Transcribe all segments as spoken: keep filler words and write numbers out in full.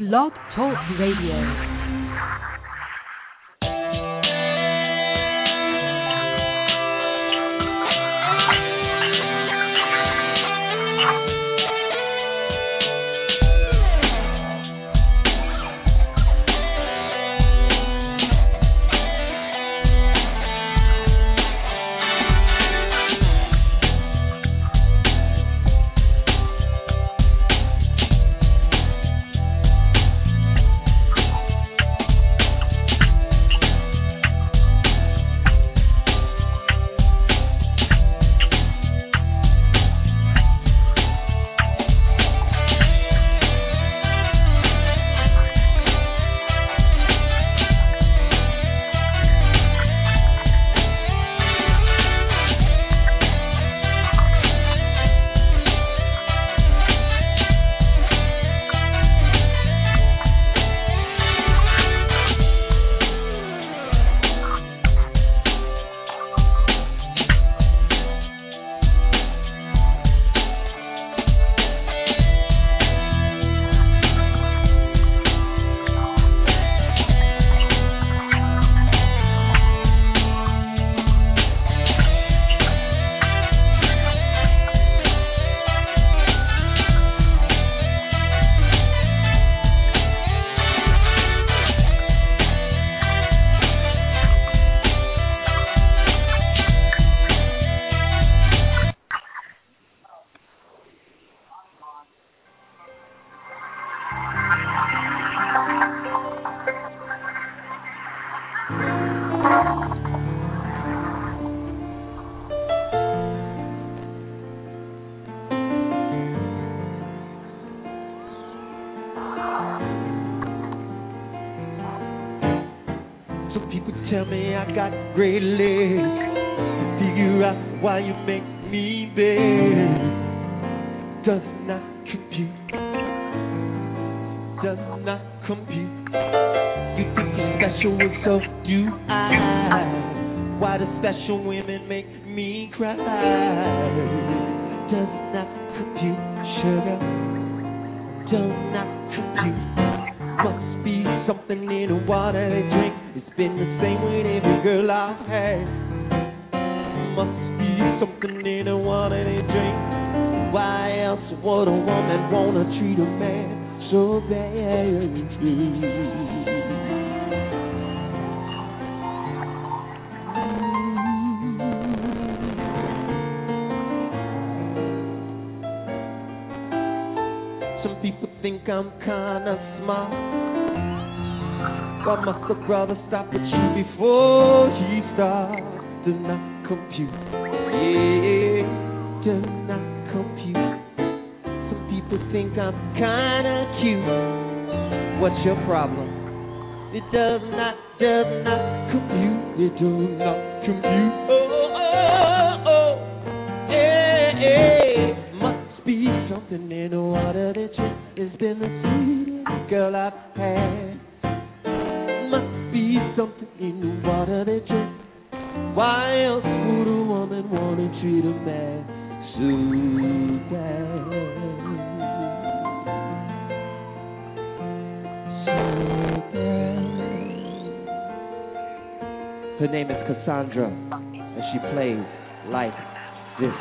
Blog Talk Radio. Great legs to figure out why you make me beg. Does not compute. Does not compute. You think you're special, and so do I. Why do special women make me cry? Does not compute, sugar. Does not compute. Must be something in the water they drink. It's been the same with every girl I've had. Must be something in the water they drink. Why else would a woman wanna treat a man so bad? Some people think I'm kinda smart. Why must a brother stop at you before he starts? Does not compute. Yeah, does not compute. Some people think I'm kinda cute. What's your problem? It does not, does not compute. It does not compute. Oh, oh, oh, yeah, yeah. Must be something in the water that you. It's been the sweetest girl I've had. Must be something in the water they drink. Why else would a woman wanna treat a man so bad? So bad. Her name is Cassandra, and she plays like this.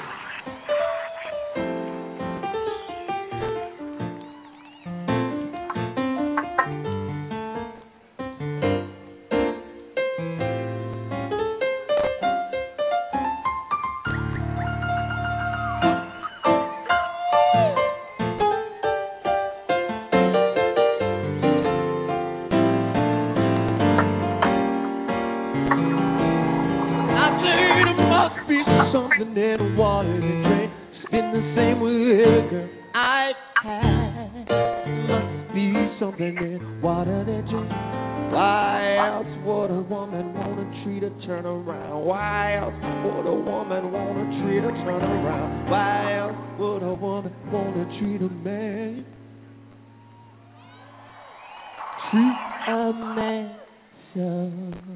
Treat a man so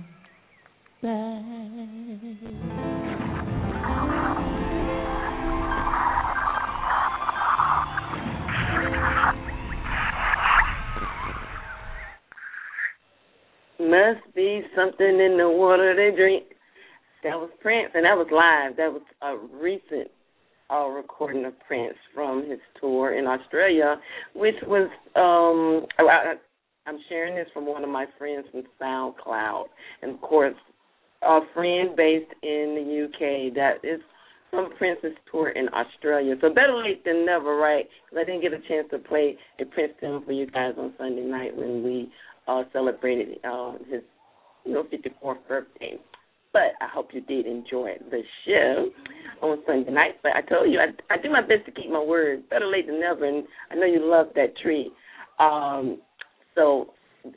must be something in the water they drink. That was Prince, and that was live. That was a recent uh, recording of Prince from his tour in Australia, which was, um, I, I'm sharing this from one of my friends from SoundCloud. And, of course, a friend based in the U K that is from Prince's tour in Australia. So better late than never, right? Because I didn't get a chance to play a Prince tune for you guys on Sunday night when we uh, celebrated uh, his, you know, fifty-fourth birthday. But I hope you did enjoy the show on Sunday night. But I told you, I, I do my best to keep my word. Better late than never, and I know you love that tree. Um, so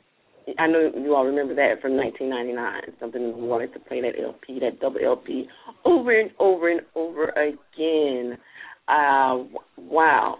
I know you all remember that from nineteen ninety-nine, something we wanted to play that L P, that double L P, over and over and over again. Uh, wow.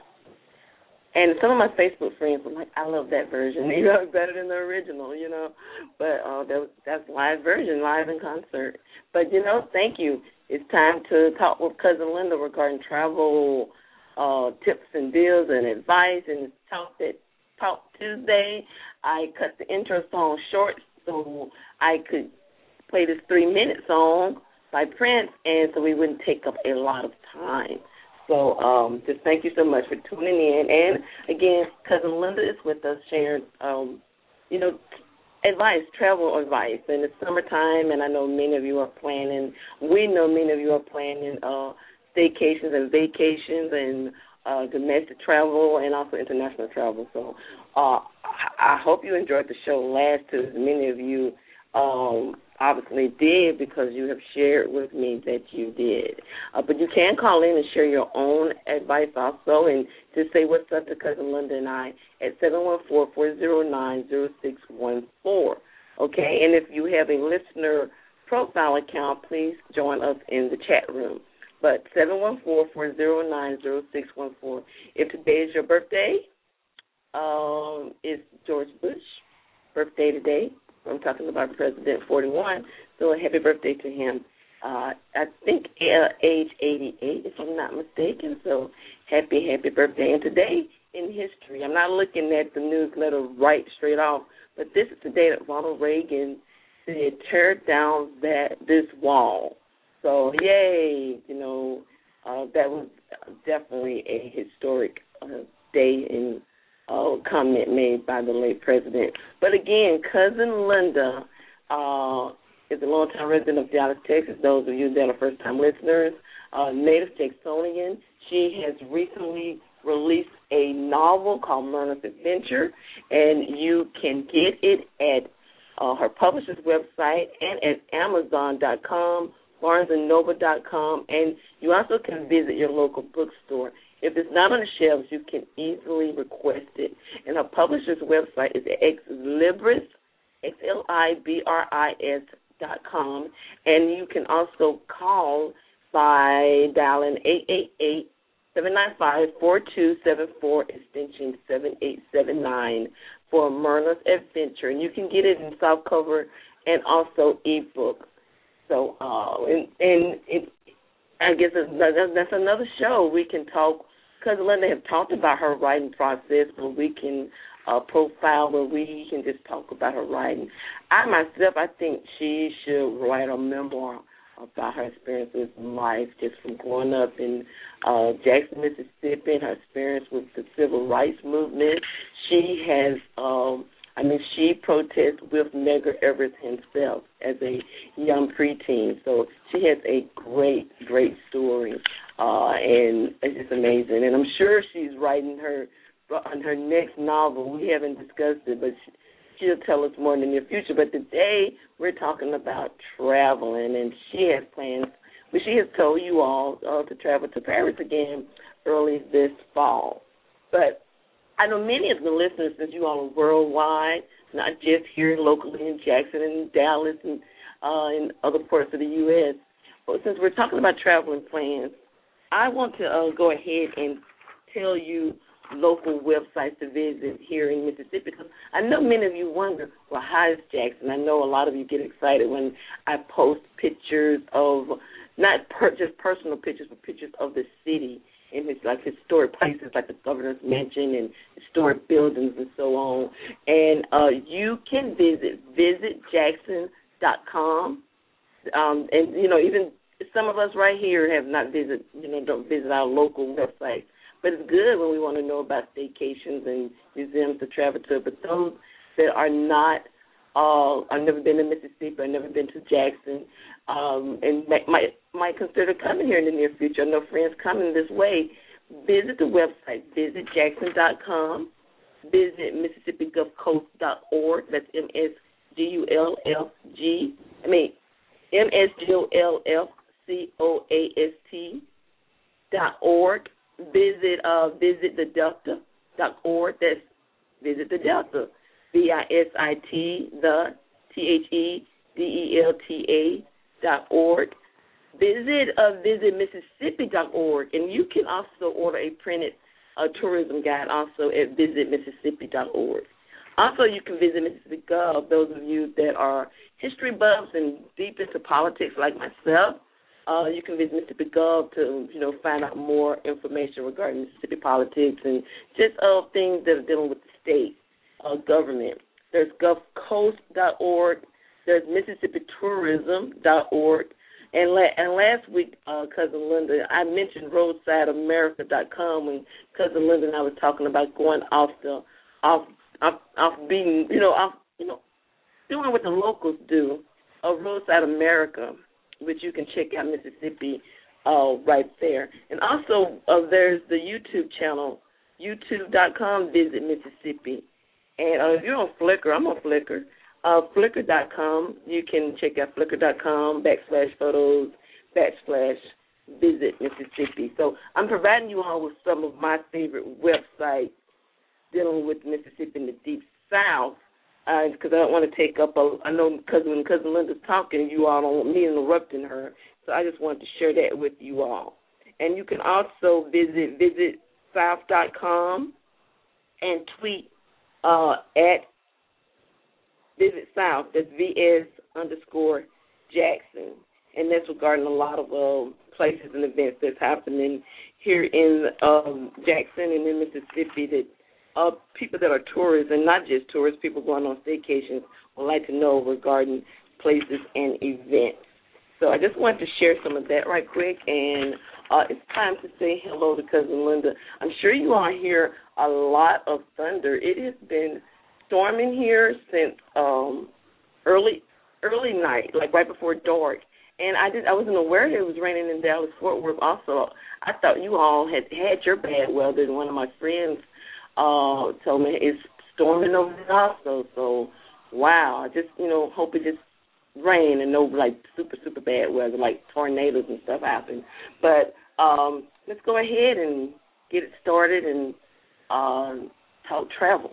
And some of my Facebook friends were like, I love that version. You know, better than the original, you know. But uh, that, that's live version, live in concert. But, you know, thank you. It's time to talk with Cousin Linda regarding travel uh, tips and deals and advice. And it's Talk, that, Talk Tuesday. I cut the intro song short so I could play this three-minute song by Prince, and so we wouldn't take up a lot of time. So um, just thank you so much for tuning in. And, again, Cousin Linda is with us sharing, um, you know, advice, travel advice. And it's summertime, and I know many of you are planning, we know many of you are planning uh, staycations and vacations and uh, domestic travel and also international travel. So uh, I hope you enjoyed the show last Tuesday. Many of you um, obviously did because you have shared with me that you did. Uh, but you can call in and share your own advice also and just say what's up to Cousin Linda and I at seven one four, four zero nine, zero six one four. Okay, and if you have a listener profile account, please join us in the chat room. But seven one four, four zero nine, zero six one four. If today is your birthday, um, it's George Bush birthday today. I'm talking about President forty-one, so a happy birthday to him. Uh, I think uh, age eighty-eight, if I'm not mistaken, so happy, happy birthday. And today in history, I'm not looking at the newsletter right straight off, but this is the day that Ronald Reagan said, tear down that this wall. So, yay, you know, uh, that was definitely a historic uh, day in Uh, comment made by the late president. But again, Cousin Linda uh, is a longtime resident of Dallas, Texas. Those of you that are first-time listeners, uh, native Texonian. She has recently released a novel called Myrna's Adventure, and you can get it at uh, her publisher's website and at amazon dot com, barnes and noble dot com, and you also can visit your local bookstore. If it's not on the shelves, you can easily request it. And our publisher's website is Xlibris, X L I B R I S dot com. And you can also call by dialing eight eight eight, seven nine five, four two seven four, extension seven eight seven nine for Myrna's Adventure. And you can get it in softcover and also ebook. So, uh, and, and it, I guess that's another show. We can talk. Cousin Linda have talked about her writing process, but we can uh, profile where we can just talk about her writing. I myself, I think she should write a memoir about her experiences in life, just from growing up in uh, Jackson, Mississippi, and her experience with the civil rights movement. She has, um, I mean, she protests with Medgar Evers himself as a young preteen. So she has a great, great story. Uh, and it's just amazing. And I'm sure she's writing her on her next novel. We haven't discussed it, but she, she'll tell us more in the near future. But today we're talking about traveling, and she has plans. But she has told you all uh, to travel to Paris again early this fall. But I know many of the listeners, since you all are worldwide, not just here locally in Jackson and Dallas and uh, in other parts of the U S But since we're talking about traveling plans, I want to uh, go ahead and tell you local websites to visit here in Mississippi, because I know many of you wonder, well, how is Jackson? I know a lot of you get excited when I post pictures of, not per, just personal pictures, but pictures of the city. in his like historic places like the Governor's Mansion and historic buildings and so on. And uh, you can visit visit jackson dot com. Um, and you know, even some of us right here have not visited, you know, don't visit our local websites. But it's good when we want to know about staycations and museums to travel to. But those that are not, uh, I've never been to Mississippi, I've never been to Jackson, um, and might, might might consider coming here in the near future. I know friends coming this way. Visit the website, visit jackson dot com, visit Mississippi Gulf Coast dot org. That's M S G U L F G. I mean, M S G U L F C O A S T dot org. Visit uh, visit the delta dot org. That's visit the Delta, V I S I T, the T H E D E L T A dot org. Visit uh, visit Mississippi dot org, and you can also order a printed uh, tourism guide also at visit Mississippi dot org. Also, you can visit Mississippi Gov. Those of you that are history buffs and deep into politics like myself, Uh, you can visit Mississippi Gov to, you know, find out more information regarding Mississippi politics and just uh, things that are dealing with the state uh, government. There's gulf coast dot org. There's Mississippi tourism dot org. And, la- and last week, uh, Cousin Linda, I mentioned roadside america dot com when Cousin Linda and I was talking about going off the off off, off being, you know, off, you know, doing what the locals do. Uh, Roadside America, which you can check out Mississippi uh, right there. And also uh, there's the YouTube channel, youtube dot com, visit Mississippi. And uh, if you're on Flickr, I'm on Flickr, uh, flickr dot com. You can check out flickr dot com, backslash photos, backslash visit Mississippi. So I'm providing you all with some of my favorite websites dealing with Mississippi in the Deep South, because uh, I don't want to take up a, I know cousin, when Cousin Linda's talking, you all don't want me interrupting her, so I just wanted to share that with you all. And you can also visit visit south dot com and tweet uh, at Visit South, that's V S underscore Jackson, and that's regarding a lot of uh, places and events that's happening here in um, Jackson and in Mississippi that Uh, people that are tourists, and not just tourists, people going on staycations, would like to know regarding places and events. So I just wanted to share some of that right quick, and uh, it's time to say hello to Cousin Linda. I'm sure you all hear a lot of thunder. It has been storming here since um, early early night, like right before dark. And I did I wasn't aware that it was raining in Dallas, Fort Worth also. I thought you all had had your bad weather, and one of my friends Uh, told me it's storming over there also. So, wow. I just, you know, hope it just rain and no, like, super, super bad weather, like tornadoes and stuff happen. But um, let's go ahead and get it started and uh, talk travel.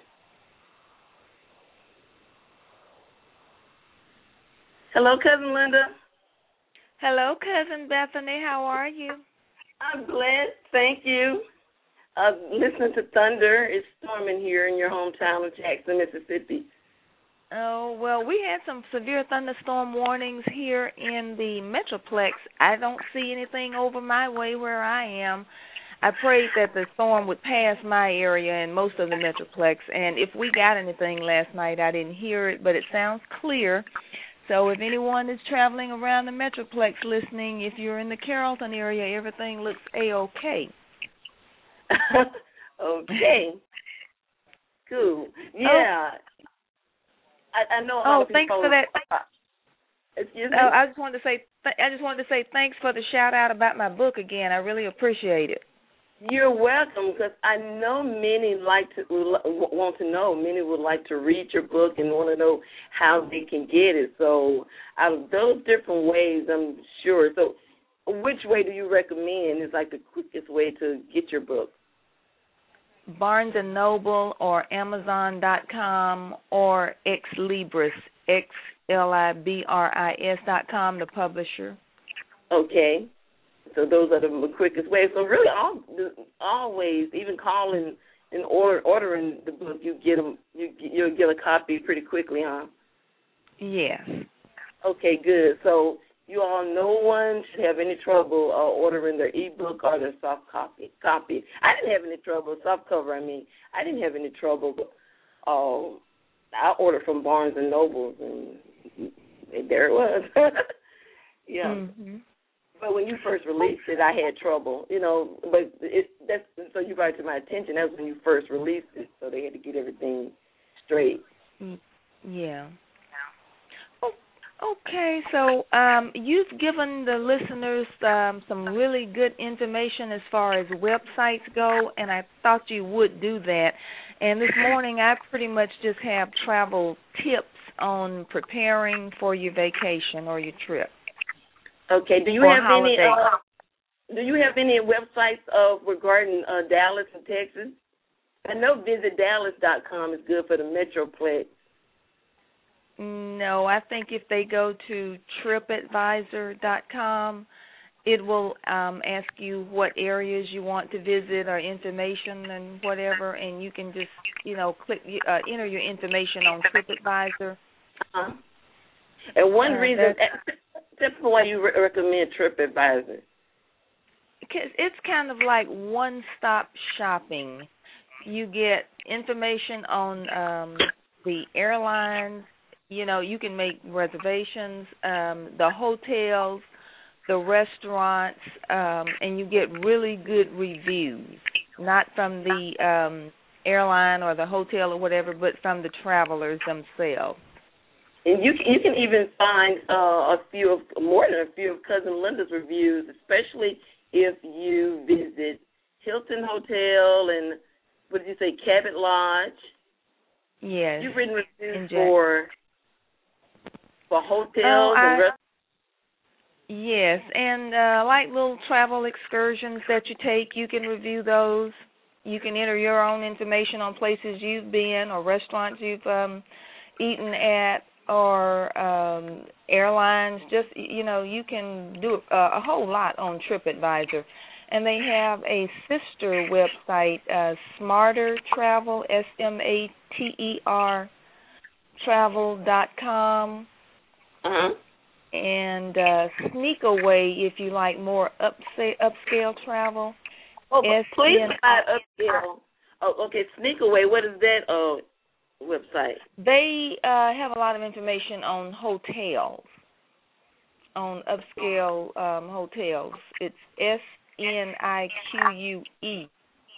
Hello, Cousin Linda. Hello, Cousin Bethany. How are you? I'm blessed. Thank you. Uh, listening to thunder. It's storming here in your hometown of Jackson, Mississippi. Oh, well, we had some severe thunderstorm warnings here in the Metroplex. I don't see anything over my way where I am. I prayed that the storm would pass my area and most of the Metroplex, and if we got anything last night, I didn't hear it, but it sounds clear. So if anyone is traveling around the Metroplex listening, if you're in the Carrollton area, everything looks A-okay. Okay. Cool. Yeah. Oh. I, I know. A lot oh, of thanks people, for that. Uh, excuse me. Oh, I just wanted to say. Th- I just wanted to say thanks for the shout out about my book again. I really appreciate it. You're welcome, because I know many like to want to know. Many would like to read your book and want to know how they can get it. So, out of those different ways, I'm sure. So, which way do you recommend is like the quickest way to get your book? Barnes and Noble or Amazon dot com or Ex Libris, X L I B R I S dot com, the publisher. Okay. So those are the quickest ways. So really, all, always, even calling and order, ordering the book, you get them. You you'll get a copy pretty quickly, huh? Yes. Okay, good. So you all, no one should have any trouble uh, ordering their ebook or their soft copy. Copy. I didn't have any trouble. Soft cover, I mean. I didn't have any trouble. But, uh, I ordered from Barnes and Nobles, and there it was. yeah. Mm-hmm. But when you first released it, I had trouble, you know. But it, that's so you brought it to my attention. That was when you first released it, so they had to get everything straight. Yeah. Okay, so um, you've given the listeners um, some really good information as far as websites go, and I thought you would do that. And this morning I pretty much just have travel tips on preparing for your vacation or your trip. Okay, do you or have holiday. any uh, do you have any websites of regarding uh, Dallas and Texas? I know visit dallas dot com is good for the Metroplex. No, I think if they go to trip advisor dot com, it will um, ask you what areas you want to visit or information and whatever, and you can just, you know, click uh, enter your information on TripAdvisor. Uh-huh. And one uh, reason, tell me why you re- recommend TripAdvisor. Because it's kind of like one-stop shopping. You get information on um, the airlines. You know, you can make reservations, um, the hotels, the restaurants, um, and you get really good reviews, not from the um, airline or the hotel or whatever, but from the travelers themselves. And you you can even find uh, a few of more than a few of Cousin Linda's reviews, especially if you visit Hilton Hotel and what did you say, Cabot Lodge? Yes. You've written reviews for for hotels oh, I, and restaurants. Yes, and uh, like little travel excursions that you take, you can review those. You can enter your own information on places you've been or restaurants you've um, eaten at or um, airlines. Just, you know, you can do a, a whole lot on TripAdvisor. And they have a sister website, uh, Smarter Travel, S M A T E R, travel dot com. Uh-huh. And uh, Sneakaway, if you like more upscale, upscale travel. Oh, please provide upscale. Oh, okay, Sneakaway. What is that uh, website? They uh, have a lot of information on hotels, on upscale um, hotels. It's S N I Q U E.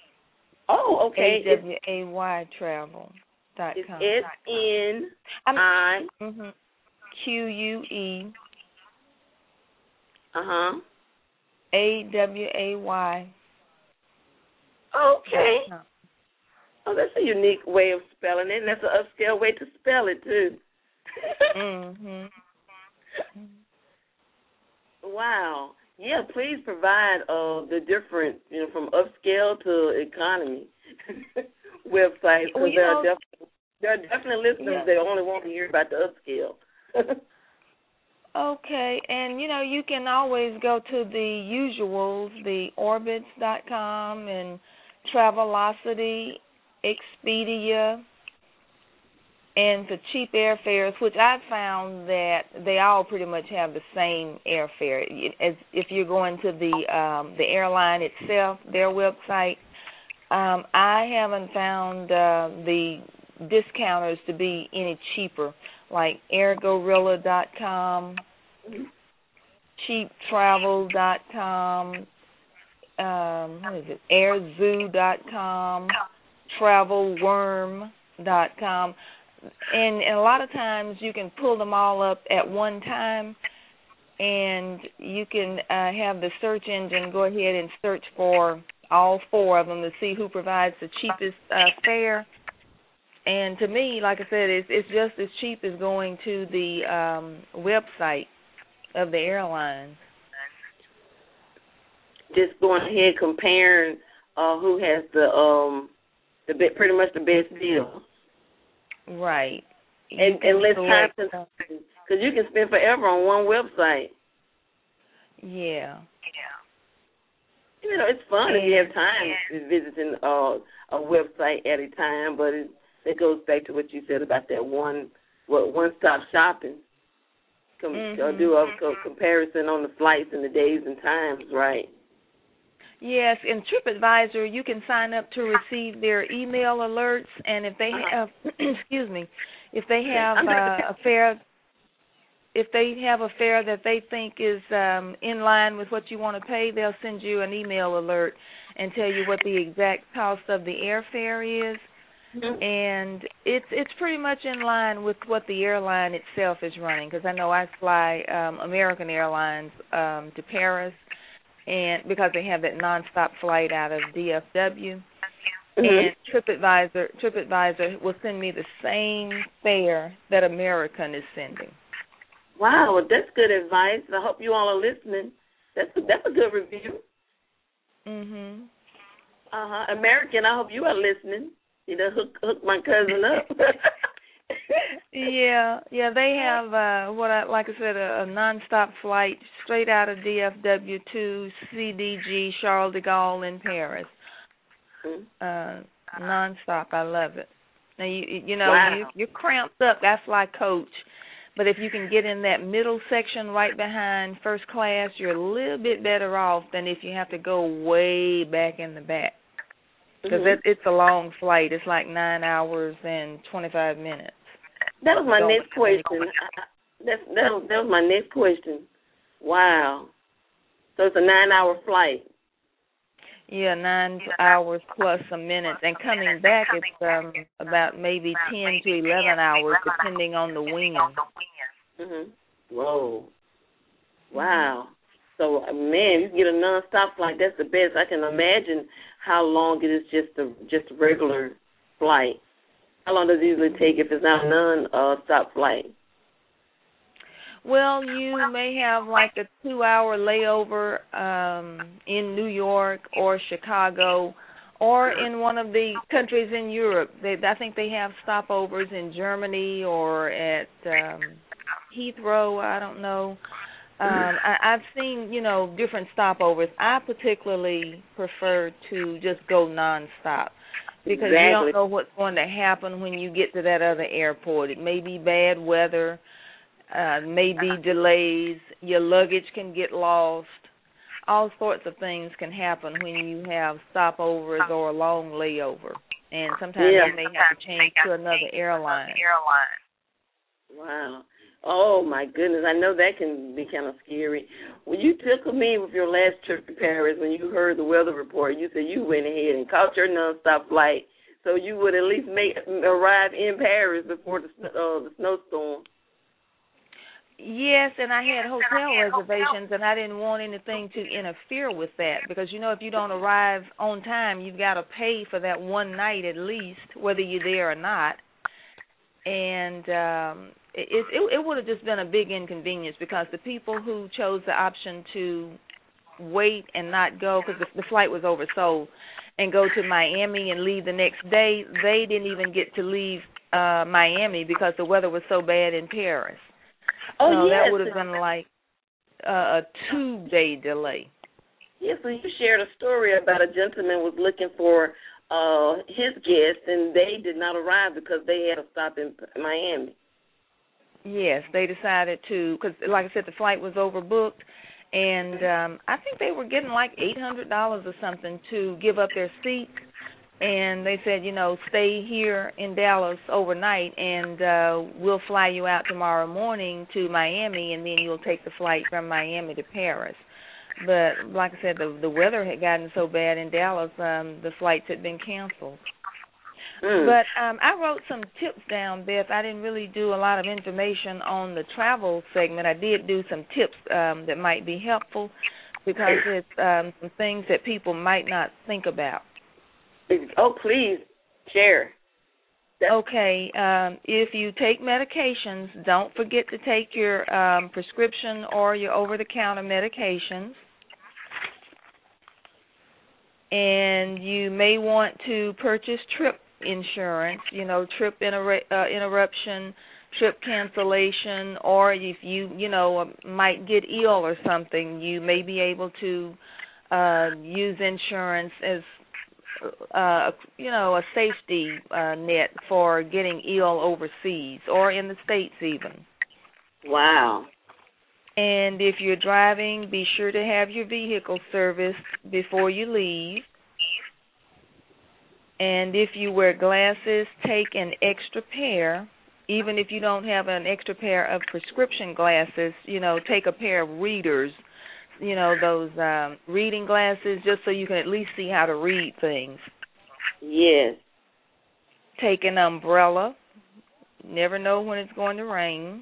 Oh, okay. A W A Y travel dot com. It's S N I Q U E. Uh-huh. A W A Y. Okay. Oh, that's a unique way of spelling it, and that's an upscale way to spell it, too. mm-hmm. Wow. Yeah, please provide uh, the different, you know, from upscale to economy websites, because well, there, know, are def- there are definitely listeners yeah. that only want to hear about the upscale. Okay, and, you know, you can always go to the usuals, the orbitz dot com and Travelocity, Expedia, and the cheap airfares, which I've found that they all pretty much have the same airfare. As if you're going to the um, the airline itself, their website, um, I haven't found uh, the discounters to be any cheaper, like air gorilla dot com, cheap travel dot com, um, what is it, air zoo dot com, travel worm dot com. And, and a lot of times you can pull them all up at one time, and you can uh, have the search engine go ahead and search for all four of them to see who provides the cheapest uh, fare. And to me, like I said, it's, it's just as cheap as going to the um, website of the airline. Just going ahead comparing uh, who has the um the pretty much the best deal. Right. And, and less time consuming, because you can spend forever on one website. Yeah. You know, it's fun if you have time visiting uh, a website at a time, but it, it goes back to what you said about that one, what one-stop shopping. com- mm-hmm. uh, do a co- comparison on the flights and the days and times, right? Yes, in TripAdvisor, you can sign up to receive their email alerts, and if they have, excuse me, if they have uh, a fare, if they have a fare that they think is um, in line with what you want to pay, they'll send you an email alert and tell you what the exact cost of the airfare is. Mm-hmm. And it's it's pretty much in line with what the airline itself is running, because I know I fly um, American Airlines um, to Paris, and because they have that nonstop flight out of D F W, mm-hmm. and TripAdvisor TripAdvisor will send me the same fare that American is sending. Wow, well, that's good advice. I hope you all are listening. That's a, that's a good review. Mhm. Uh huh. American, I hope you are listening. You know, hook hook my cousin up. yeah, yeah. They have uh, what I like I said, a, a nonstop flight straight out of D F W to C D G Charles de Gaulle in Paris. Mm-hmm. Uh, nonstop. I love it. Now you you know wow. you you're cramped up. I fly coach, but if you can get in that middle section right behind first class, you're a little bit better off than if you have to go way back in the back. Because mm-hmm. it's a long flight. It's like nine hours and twenty-five minutes. That was my so, next question. That, that, was, that was my next question. Wow. So it's a nine-hour flight. Yeah, nine hours plus a minute. And coming back, it's um, about maybe ten to eleven hours, depending on the wind. Mm-hmm. Whoa. Wow. So, man, you get a nonstop flight. That's the best. I can imagine how long it is just a just a regular flight. How long does it usually take if it's not a non-stop flight? Well, you may have like a two-hour layover um, in New York or Chicago or in one of the countries in Europe. They, I think they have stopovers in Germany or at um, Heathrow. I don't know. Um, I, I've seen, you know, different stopovers. I particularly prefer to just go nonstop because exactly. you don't know what's going to happen when you get to that other airport. It may be bad weather, uh, may be delays, your luggage can get lost. All sorts of things can happen when you have stopovers or a long layover. And sometimes yeah. you may have to change to another airline. Wow. Oh, my goodness. I know that can be kind of scary. When you took me with your last trip to Paris, when you heard the weather report, you said you went ahead and caught your nonstop flight so you would at least make arrive in Paris before the, uh, the snowstorm. Yes, and I had hotel reservations, and I didn't want anything to interfere with that because, you know, if you don't arrive on time, you've got to pay for that one night at least, whether you're there or not. And um, it, it, it would have just been a big inconvenience because the people who chose the option to wait and not go because the, the flight was oversold and go to Miami and leave the next day, they didn't even get to leave uh, Miami because the weather was so bad in Paris. Oh, so yes. that would have been like uh, a two-day delay. Yes, so you shared a story about a gentleman was looking for uh, his guests, and they did not arrive because they had to stop in Miami. Yes, they decided to, because like I said, the flight was overbooked, and um, I think they were getting like eight hundred dollars or something to give up their seats, and they said, you know, stay here in Dallas overnight, and uh, we'll fly you out tomorrow morning to Miami, and then you'll take the flight from Miami to Paris. But like I said, the the weather had gotten so bad in Dallas, um, the flights had been canceled. Mm. But um, I wrote some tips down, Beth. I didn't really do a lot of information on the travel segment. I did do some tips um, that might be helpful because it's um, some things that people might not think about. Oh, please, share. That's okay, um, if you take medications, don't forget to take your um, prescription or your over-the-counter medications. And you may want to purchase trip insurance, you know, trip inter- uh, interruption, trip cancellation, or if you, you know, might get ill or something, you may be able to uh, use insurance as Uh, you know, a safety uh, net for getting ill overseas or in the States even. Wow. And if you're driving, be sure to have your vehicle serviced before you leave. And if you wear glasses, take an extra pair. Even if you don't have an extra pair of prescription glasses, you know, take a pair of readers, you know, those um, reading glasses, just so you can at least see how to read things. Yes. Take an umbrella. Never know when it's going to rain.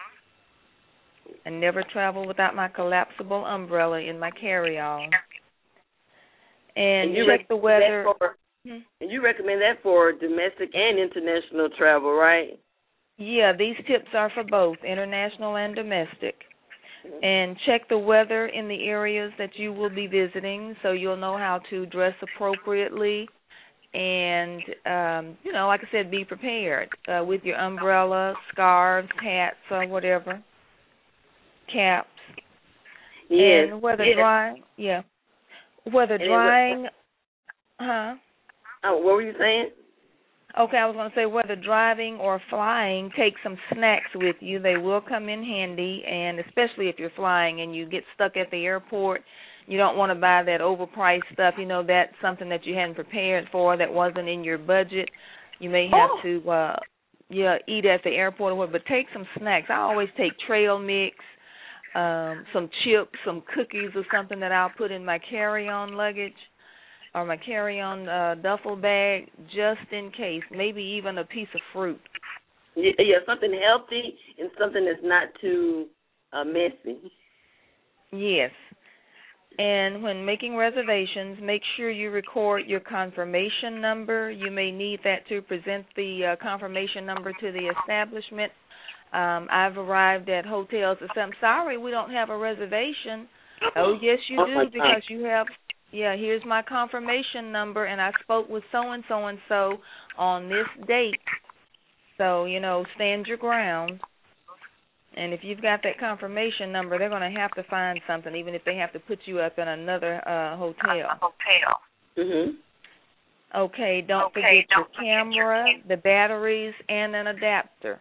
I never travel without my collapsible umbrella in my carry-on. And, and you check the weather. For, hmm? And you recommend that for domestic and international travel, right? Yeah, these tips are for both international and domestic. Mm-hmm. And check the weather in the areas that you will be visiting so you'll know how to dress appropriately. And, um, you know, like I said, be prepared uh, with your umbrella, scarves, hats, or whatever. Caps. Yes. And whether yes. drying, yeah. Whether and drying, huh? Oh, what were you saying? Okay, I was going to say whether driving or flying, take some snacks with you. They will come in handy, and especially if you're flying and you get stuck at the airport, you don't want to buy that overpriced stuff. You know, that's something that you hadn't prepared for that wasn't in your budget. You may have oh. to, uh, yeah, eat at the airport or whatever, but take some snacks. I always take trail mix. Um, some chips, some cookies or something that I'll put in my carry-on luggage or my carry-on uh, duffel bag just in case, maybe even a piece of fruit. Yeah, yeah something healthy and something that's not too uh, messy. Yes. And when making reservations, make sure you record your confirmation number. You may need that to present the uh, confirmation number to the establishment. Um, I've arrived at hotels and said, I'm sorry, we don't have a reservation. Oh, yes, you do, because you have, yeah, here's my confirmation number, and I spoke with so-and-so and so on this date. So, you know, stand your ground. And if you've got that confirmation number, they're going to have to find something, even if they have to put you up in another uh, hotel. Hotel. Mm-hmm. Okay, don't okay, forget don't your camera, forget your... the batteries, and an adapter.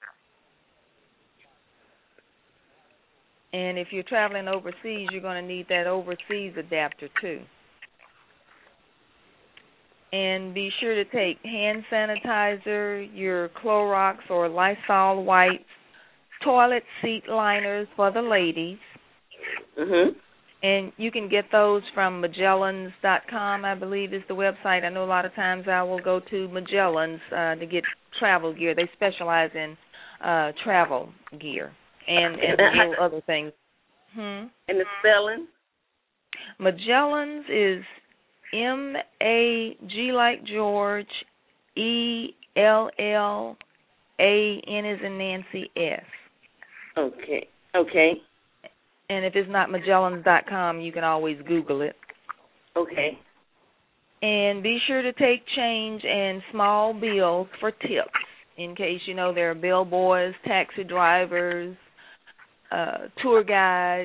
And if you're traveling overseas, you're going to need that overseas adapter, too. And be sure to take hand sanitizer, your Clorox or Lysol wipes, toilet seat liners for the ladies. Mm-hmm. And you can get those from Magellans dot com, I believe is the website. I know a lot of times I will go to Magellan's uh, to get travel gear. They specialize in uh, travel gear. And, and little other things. Hmm? And the spelling? Magellan's is M A G like George, E L L A N as in Nancy, S. Okay. Okay. And if it's not Magellans dot com, you can always Google it. Okay. And be sure to take change and small bills for tips in case, you know, there are bellboys, taxi drivers, Uh, tour guides,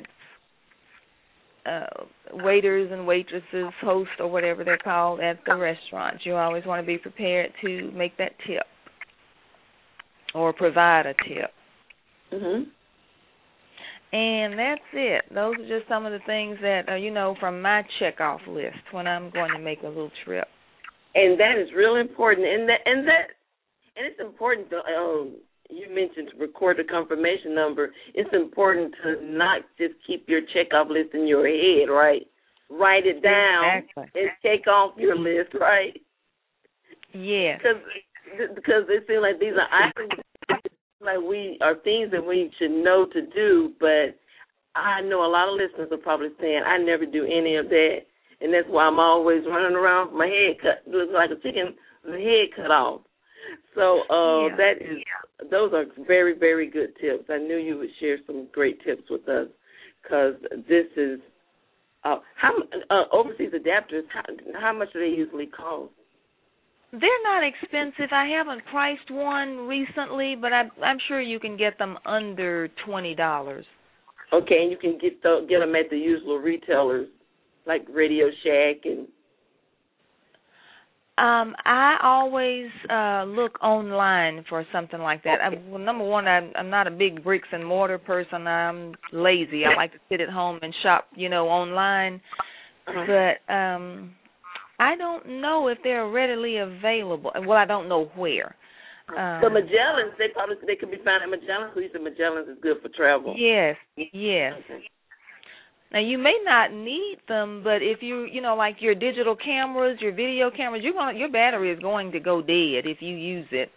uh, waiters and waitresses, hosts or whatever they're called at the restaurant. You always want to be prepared to make that tip or provide a tip. Mm-hmm. And that's it. Those are just some of the things that, uh, you know, from my check-off list when I'm going to make a little trip. And that is real important. And that, and that, and it's important to, um, you mentioned to record the confirmation number. It's important to not just keep your checkoff list in your head, right? Write it down exactly. and take off your list, right? Yes. Because because it seems like these are items like we are things that we should know to do, but I know a lot of listeners are probably saying, I never do any of that, and that's why I'm always running around with my head cut, looks like a chicken with the head cut off. So uh, yeah. that is, those are very, very good tips. I knew you would share some great tips with us because this is, uh, how uh, overseas adapters, how, how much do they usually cost? They're not expensive. I haven't priced one recently, but I, I'm sure you can get them under twenty dollars. Okay, and you can get the, get them at the usual retailers like Radio Shack and... Um, I always uh, look online for something like that. I, well, number one, I'm, I'm not a big bricks and mortar person. I'm lazy. I like to sit at home and shop, you know, online. But um, I don't know if they're readily available. Well, I don't know where. Um, so Magellan's, they probably they could be found at Magellan's. So you said Magellan's is good for travel. Yes, yes. Okay. Now, you may not need them, but if you, you know, like your digital cameras, your video cameras, you're gonna, your battery is going to go dead if you use it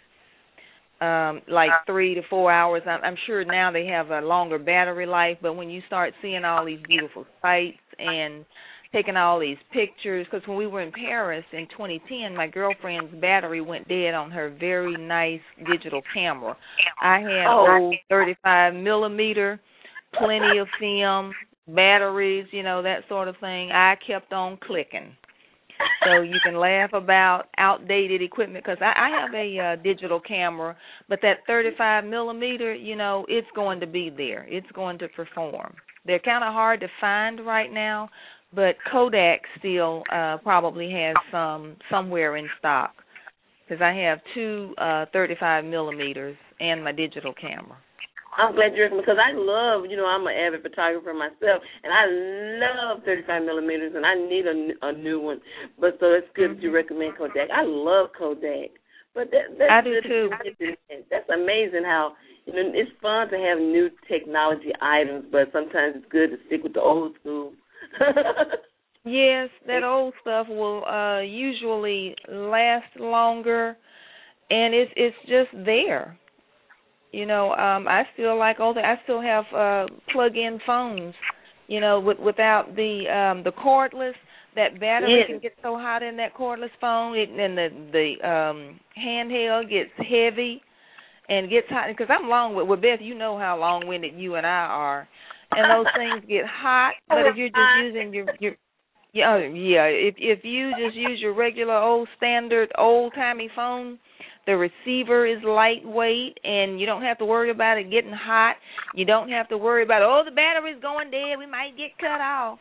um, like three to four hours. I'm, I'm sure now they have a longer battery life, but when you start seeing all these beautiful sights and taking all these pictures, because when we were in Paris in twenty ten, my girlfriend's battery went dead on her very nice digital camera. I had oh. old thirty-five millimeter, plenty of film, batteries, you know, that sort of thing. I kept on clicking. So you can laugh about outdated equipment, because I, I have a uh, digital camera, but that thirty-five millimeter, you know, it's going to be there. It's going to perform. They're kind of hard to find right now, but Kodak still uh, probably has some somewhere in stock, because I have two uh, thirty-five millimeters and my digital camera. I'm glad you're, because I love, you know, I'm an avid photographer myself, and I love thirty-five millimeters, and I need a, a new one. But so it's good mm-hmm. that you recommend Kodak. I love Kodak. But that, that's I do too. That's amazing how, you know, it's fun to have new technology items, but sometimes it's good to stick with the old school. Yes, that old stuff will uh, usually last longer, and it's it's just there. You know, um, I still like old. I still have uh, plug-in phones. You know, with, without the um, the cordless, that battery yes. can get so hot in that cordless phone, it, and the the um, handheld gets heavy and gets hot. Because I'm long with, well, Beth, you know how long-winded you and I are, and those things get hot. But if you're just using your your yeah yeah, if if you just use your regular old standard old timey phone, the receiver is lightweight, and you don't have to worry about it getting hot. You don't have to worry about, oh, the battery's going dead, we might get cut off.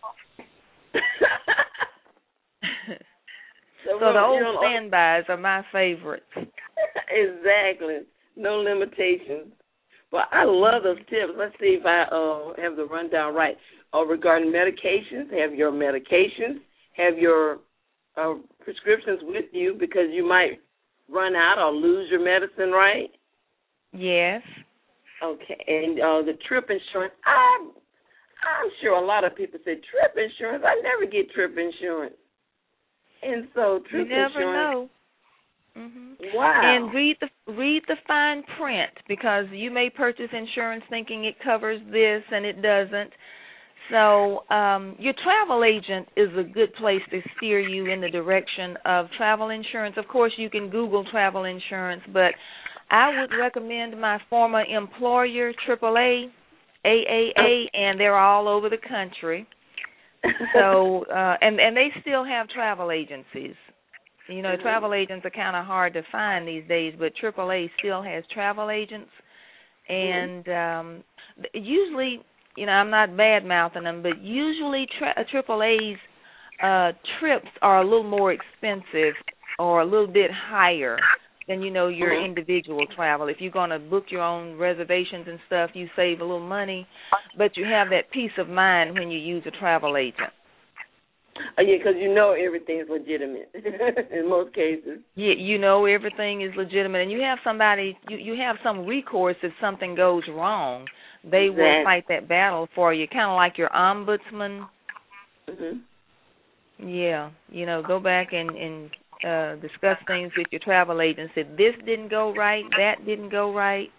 so, so the old standbys are my favorites. Exactly. No limitations. Well, I love those tips. Let's see if I uh, have the rundown right. Uh, regarding medications, have your medications, have your uh, prescriptions with you, because you might run out or lose your medicine, right? Yes. Okay, and uh, the trip insurance, I'm, I'm sure a lot of people say, trip insurance, I never get trip insurance. And so trip you never insurance. know. Mm-hmm. Wow. And read the read the fine print, because you may purchase insurance thinking it covers this and it doesn't. So um, your travel agent is a good place to steer you in the direction of travel insurance. Of course, you can Google travel insurance, but I would recommend my former employer, triple A, A A A, and they're all over the country. So uh, and and they still have travel agencies. You know, travel agents are kind of hard to find these days, but triple A still has travel agents, and um, usually. You know, I'm not bad-mouthing them, but usually tri- triple A's uh, trips are a little more expensive or a little bit higher than, you know, your individual travel. If you're going to book your own reservations and stuff, you save a little money, but you have that peace of mind when you use a travel agent. Oh, yeah, because you know everything's legitimate in most cases. Yeah, you know everything is legitimate, and you have somebody, you, you have some recourse if something goes wrong. They exactly. will fight that battle for you, kind of like your ombudsman. Mm-hmm. Yeah, you know, go back and, and uh, discuss things with your travel agent. Say, this didn't go right, that didn't go right.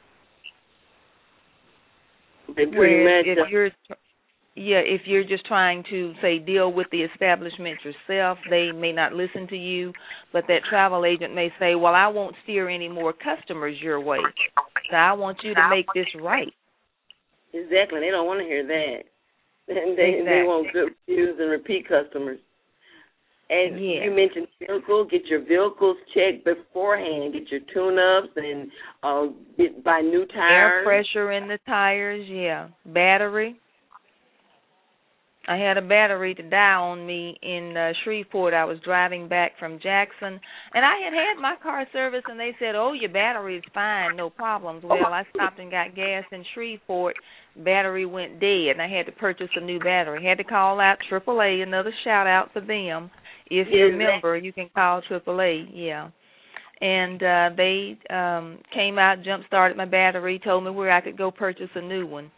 They pretty Whereas much. If you're, yeah, if you're just trying to, say, deal with the establishment yourself, they may not listen to you, but that travel agent may say, well, I won't steer any more customers your way. So I want you to make this right. Exactly. They don't want to hear that. And they, exactly. they want good reviews and repeat customers. And yeah. you mentioned vehicle. Get your vehicles checked beforehand. Get your tune-ups and uh, get, buy new tires. Air pressure in the tires, yeah. Battery. I had a battery to die on me in uh, Shreveport. I was driving back from Jackson, and I had had my car serviced, and they said, oh, your battery is fine, no problems. Well, I stopped and got gas in Shreveport. Battery went dead, and I had to purchase a new battery. Had to call out triple A, another shout-out for them. If you're a member, you can call triple A, yeah. And uh, they um, came out, jump-started my battery, told me where I could go purchase a new one.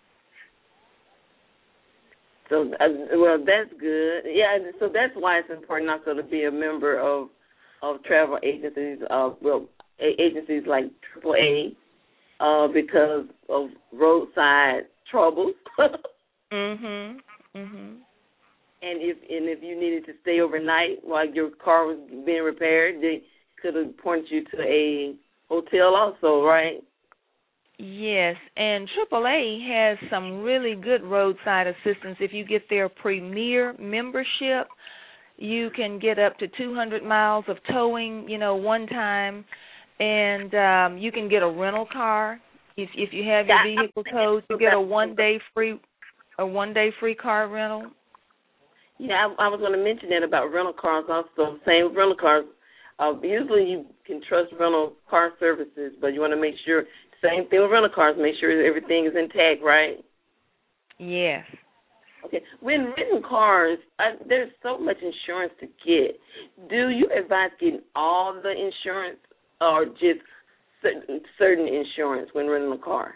So, uh, well, that's good. Yeah, so that's why it's important also to be a member of of travel agencies, uh, well, agencies like triple A, uh, because of roadside troubles. mhm. Mhm. And if and if you needed to stay overnight while your car was being repaired, they could have pointed you to a hotel also, right? Yes, and triple A has some really good roadside assistance. If you get their premier membership, you can get up to two hundred miles of towing, you know, one time, and um, you can get a rental car. If if you have your vehicle towed, you get a one day free a one day free car rental. Yeah, I, I was going to mention that about rental cars also. Same with rental cars. Uh, usually you can trust rental car services, but you want to make sure. Same thing with rental cars. Make sure everything is intact, right? Yes. Okay. When renting cars, uh, there's so much insurance to get. Do you advise getting all the insurance or just certain, certain insurance when renting a car?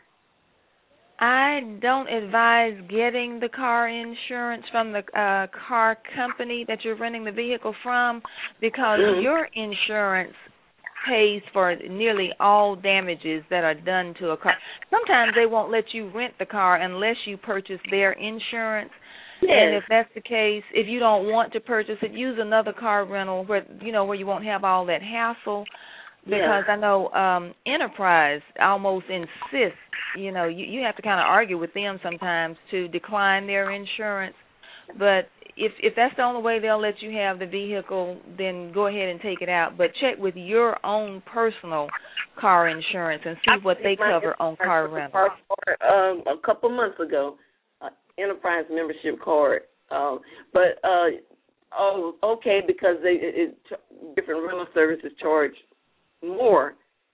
I don't advise getting the car insurance from the uh, car company that you're renting the vehicle from, because mm-hmm. your insurance pays for nearly all damages that are done to a car. Sometimes they won't let you rent the car unless you purchase their insurance. Yes. And if that's the case, if you don't want to purchase it, use another car rental where you know where you won't have all that hassle. Because yeah. I know um, Enterprise almost insists, you know, you, you have to kind of argue with them sometimes to decline their insurance. But if if that's the only way they'll let you have the vehicle, then go ahead and take it out. But check with your own personal car insurance and see what they cover on car rental. Um, a couple months ago, uh, Enterprise membership card. Um, but, uh, oh, okay, because they it, it, different rental services charge more.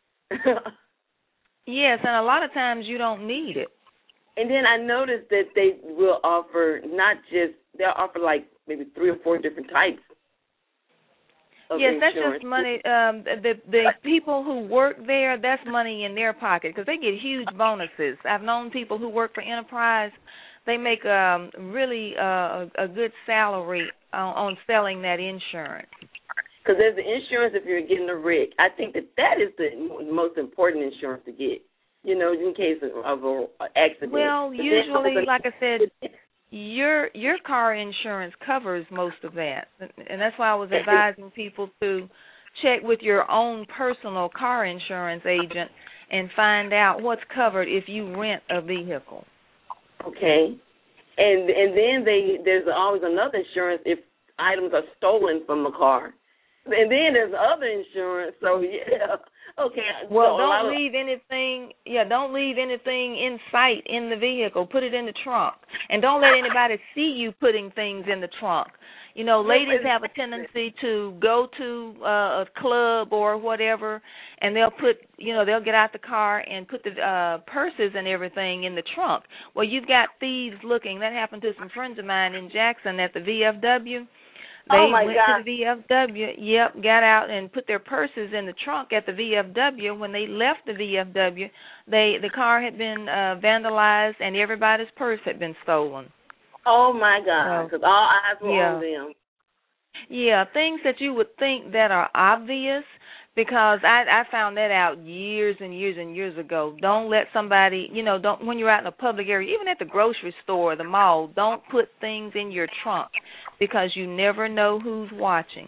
Yes, and a lot of times you don't need it. And then I noticed that they will offer not just, they'll offer like maybe three or four different types of yes, insurance. That's just money. Um, the the people who work there, that's money in their pocket because they get huge bonuses. I've known people who work for Enterprise. They make um, really uh, a good salary on, on selling that insurance. Because there's the insurance if you're getting a wreck. I think that that is the most important insurance to get, you know, in case of an accident. Well, but usually, like I said, your your car insurance covers most of that. And that's why I was advising people to check with your own personal car insurance agent and find out what's covered if you rent a vehicle. Okay. And and then they there's always another insurance if items are stolen from the car. And then there's other insurance, so yeah, okay. Well, so don't leave anything. Yeah, don't leave anything in sight in the vehicle. Put it in the trunk, and don't let anybody see you putting things in the trunk. You know, ladies have a tendency to go to uh, a club or whatever, and they'll put, you know, they'll get out the car and put the uh, purses and everything in the trunk. Well, you've got thieves looking. That happened to some friends of mine in Jackson at the V F W. They oh my went God. to the V F W, yep, got out and put their purses in the trunk at the V F W. When they left the V F W, they the car had been uh, vandalized and everybody's purse had been stolen. Oh, my God, because so, all eyes were yeah. on them. Yeah, things that you would think that are obvious, because I, I found that out years and years and years ago. Don't let somebody, you know, don't when you're out in a public area, even at the grocery store or the mall, don't put things in your trunk because you never know who's watching.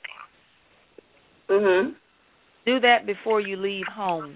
Mhm. Do that before you leave home.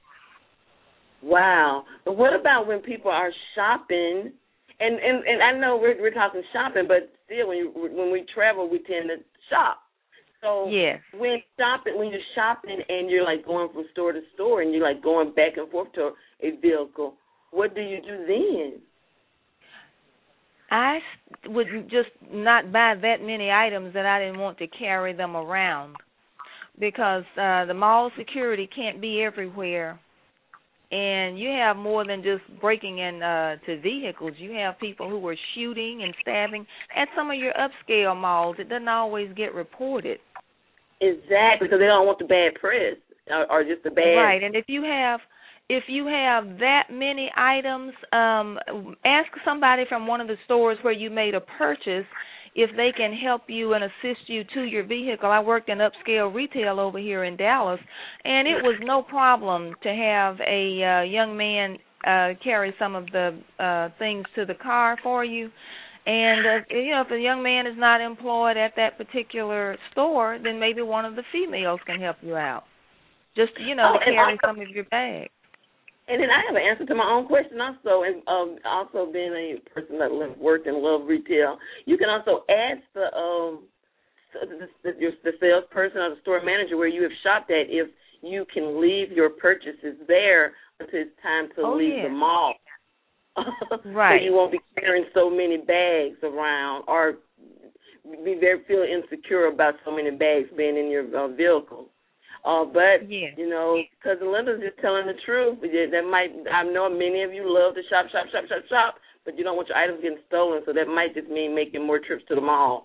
Wow. But what about when people are shopping? And and, and I know we're we're talking shopping, but still, when you, when we travel, we tend to shop. So yes. when shopping, when you're shopping and you're like going from store to store and you're like going back and forth to a vehicle, what do you do then? I would just not buy that many items that I didn't want to carry them around, because uh, the mall security can't be everywhere. And you have more than just breaking in uh, to vehicles. You have people who are shooting and stabbing at some of your upscale malls. It doesn't always get reported. Exactly, because they don't want the bad press or, or just the bad. Right, and if you have if you have that many items, um, ask somebody from one of the stores where you made a purchase if they can help you and assist you to your vehicle. I worked in upscale retail over here in Dallas, and it was no problem to have a uh, young man uh, carry some of the uh, things to the car for you. And, uh, you know, if a young man is not employed at that particular store, then maybe one of the females can help you out. Just, you know, oh, to carry also, some of your bags. And then I have an answer to my own question also, and um, also being a person that live, worked and loved retail, you can also ask the um the, the, your, the salesperson or the store manager where you have shopped at if you can leave your purchases there until it's time to oh, leave yeah. the mall. Right. So you won't be carrying so many bags around or be very feel insecure about so many bags being in your uh, vehicle. Uh, but, yeah. you know, Cousin Linda's just telling the truth. That might, I know many of you love to shop, shop, shop, shop, shop, but you don't want your items getting stolen, so that might just mean making more trips to the mall.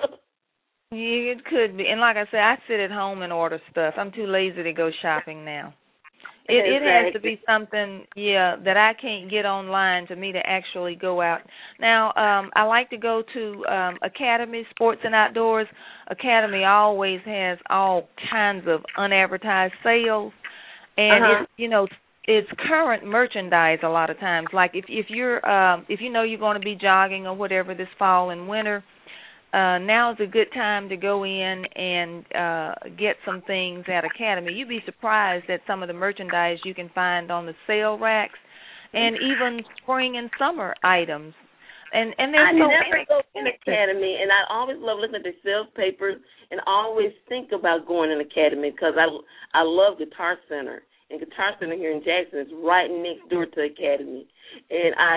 Yeah, it could be. And like I said, I sit at home and order stuff. I'm too lazy to go shopping now. It, exactly. it has to be something, yeah, that I can't get online for me to actually go out. Now, um, I like to go to um, Academy, Sports and Outdoors. Academy always has all kinds of unadvertised sales. And, uh-huh. it's, you know, it's current merchandise a lot of times. Like if, if you're, um, if you know you're going to be jogging or whatever this fall and winter, Uh, now is a good time to go in and uh, get some things at Academy. You'd be surprised at some of the merchandise you can find on the sale racks, and even spring and summer items. And and they're I so never go in Academy, and I always love looking at the sales papers, and always think about going in Academy because I I love Guitar Center. And Guitar Center here in Jackson is right next door to Academy. And I,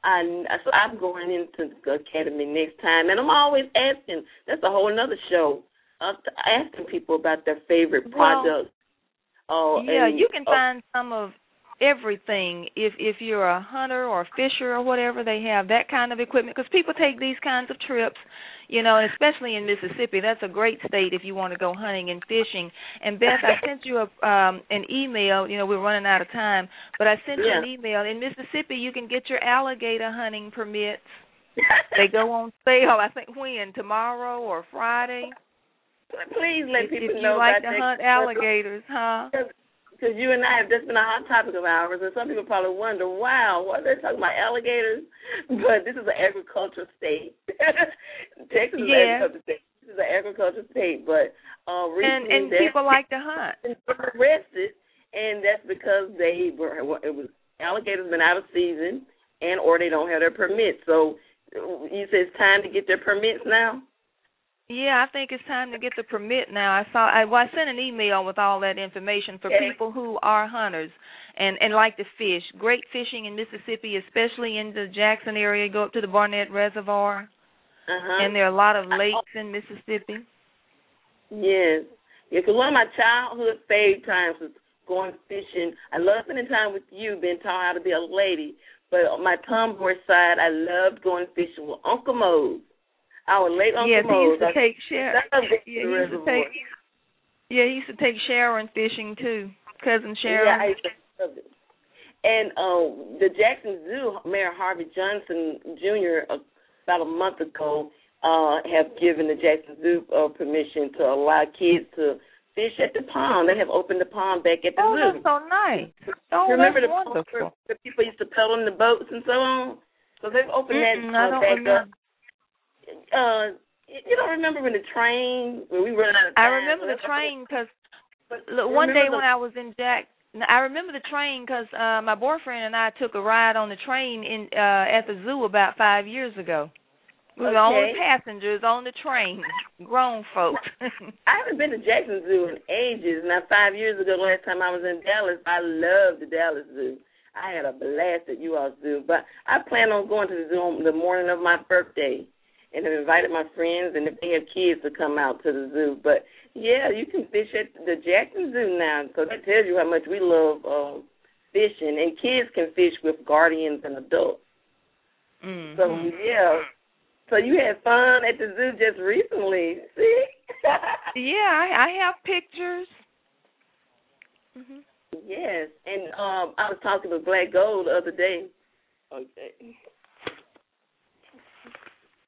I, so I'm going into the Academy next time. And I'm always asking, that's a whole other show, uh, asking people about their favorite products. Well, uh, yeah, and, you can uh, find some of everything. If if you're a hunter or a fisher or whatever, they have that kind of equipment because people take these kinds of trips. You know, and especially in Mississippi, that's a great state if you want to go hunting and fishing. And Beth, I sent you a, um, an email. You know, we're running out of time, but I sent yeah. you an email. In Mississippi, you can get your alligator hunting permits. They go on sale, I think, when? Tomorrow or Friday? Please let if, people if know you like about to that. hunt alligators, huh? Because you and I have just been a hot topic of ours, and some people probably wonder, wow, what are they talking about, alligators? But this is an agricultural state. Texas is yeah. an agricultural state. This is an agricultural state, but uh, recently and, and people like to hunt. Been arrested, and that's because they were it was alligators been out of season, and or they don't have their permits. So you say it's time to get their permits now. Yeah, I think it's time to get the permit now. I saw I, well, I sent an email with all that information for okay. people who are hunters and, and like to fish. Great fishing in Mississippi, especially in the Jackson area. Go up to the Barnett Reservoir, uh-huh. and there are a lot of lakes in Mississippi. Yes. Yeah, because one of my childhood favorite times was going fishing. I love spending time with you, being taught how to be a lady. But on my tomboy side, I loved going fishing with Uncle Mose. Our late Uncle yes, Mose. he used to take Sharon. Yeah, he used to take. Yeah, he used to take Sharon fishing too, cousin Sharon. Yeah, I used to love it. And um, the Jackson Zoo, Mayor Harvey Johnson Junior, uh, about a month ago, uh, have given the Jackson Zoo uh, permission to allow kids to fish at the pond. They have opened the pond back at the oh, zoo. Oh, that's so nice. Oh, Remember that's the wonderful. pond where the people used to paddle in the boats and so on? So they've opened Mm-mm, that uh, I don't back remember. up. Uh, you don't remember when the train, when we ran out of time? I remember the train because one day when I was in Jack, I remember the train because uh, my boyfriend and I took a ride on the train in uh, at the zoo about five years ago. We were okay. the only passengers on the train, grown folks. I haven't been to Jackson Zoo in ages. Now, five years ago, last time I was in Dallas, I loved the Dallas Zoo. I had a blast at you all's zoo. But I plan on going to the zoo on the morning of my birthday, and I've invited my friends, and if they have kids, to come out to the zoo. But, yeah, you can fish at the Jackson Zoo now, so that tells you how much we love uh, fishing. And kids can fish with guardians and adults. Mm-hmm. So, yeah. So you had fun at the zoo just recently, see? Yeah, I, I have pictures. Mm-hmm. Yes, and um, I was talking to Black Gold the other day. Okay.